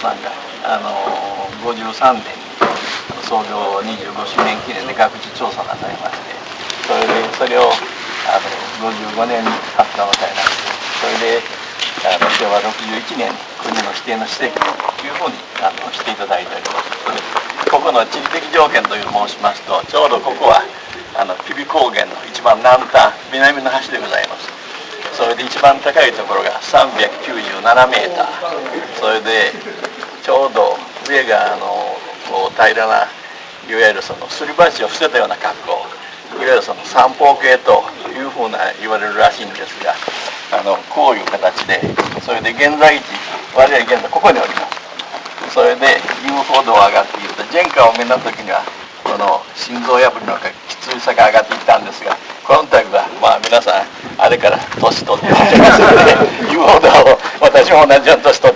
さんが53年に創業25周年記念で学術調査なさいまして、それを55年に発表なさいまして、それで昭和61年に国の指定の史跡というふうにしていただいております。ここの地理的条件というのを申しますと、ちょうどここはピビ高原の一番南端、南の端でございます。それで一番高いところが397メーター、それでちょうど上がこう平らな、いわゆるそのすり鉢を伏せたような格好、いわゆるその三方形というふうな言われるらしいんですが、こういう形で、それで現在地、我々現在ここにおります。それで遊歩道を上がっていると、ジェンカを見た時にはこの心臓破りのきつい坂上がっていったんですが、この度はまあ皆さんあれから年取っておりますので遊歩道を私も同じような年取って